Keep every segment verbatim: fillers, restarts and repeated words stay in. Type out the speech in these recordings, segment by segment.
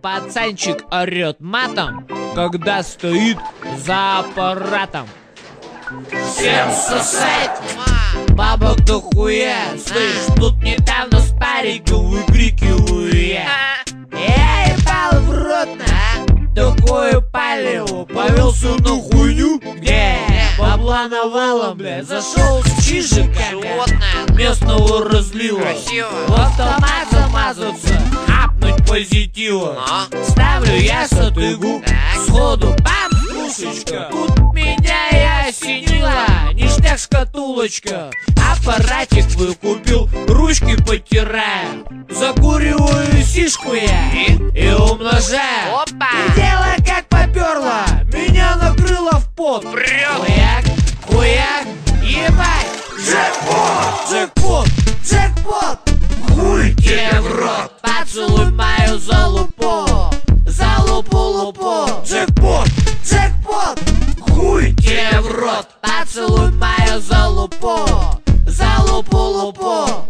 пацанчик орет матом, когда стоит за аппаратом. Всем сосать, бабок дохуя. Слышь, тут недавно с париком выкрикиваю я: я ебал в рот на такое палево. Повелся на хуйню, где бабла навалом, бля. Зашел с чижиками местного разлива, в автомат замазаться, хапнуть позитива. Ставлю я сатыгу, сходу бам, пушечка. Тут меня и осенила, ништяк шкатулочка. Аппаратик выкупил, ручки потираю, закуриваю сишку я и умножаю. Опа! И дело как поперло, меня накрыло в пот. Хуяк, хуяк, ебать! Джекпот! Джекпот! Джекпот! Хуй тебе в рот! Поцелуй мою залупу, залупу-лупу. Джекпот! Джекпот! Хуй тебе в рот! Поцелуй мою залупу, залупу-лупу.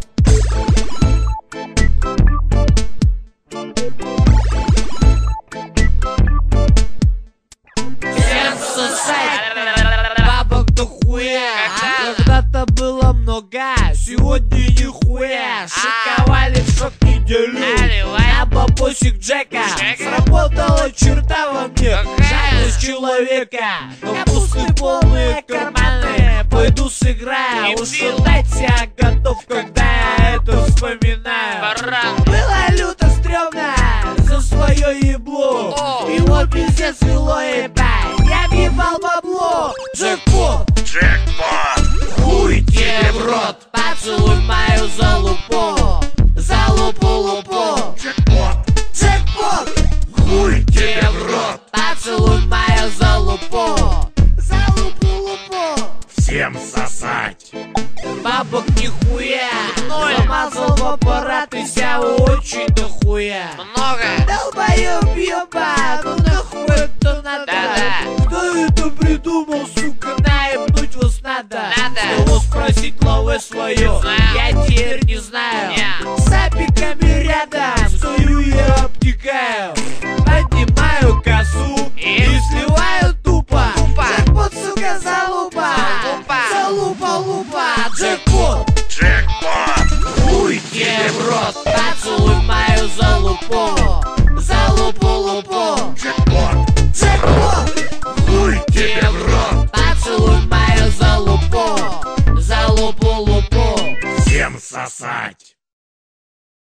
Всем сосать, бабок дохуя. Когда-то было много, сегодня нихуя. Шиковали в шок неделю на бабосик Джека. Сработала черта во мне, жадность человека. На пустые полные карманы пойду сыграю. Уж дать себя готов, когда я это вспоминаю. Было люто стрёмно за свое ебло, его пиздец вело ебать. Я въебал бабло. Джекпот! Джекпот! Хуй тебе в рот! Поцелуй мою залупу, залупу-лупу. Джекпот! Джекпот! Хуй тебе в рот! Поцелуй мою залупу, залупу-лупу. Всем сосать! Бабок нихуя, замазал в аппарат и ся очень дохуя. Много! Долбоёб ёба, ну нахуй это надо? Да-да. Кто это придумал, сука, наебнуть вас надо? Надо. Кого спросить лаве свое, знаю. я теперь не знаю. Не.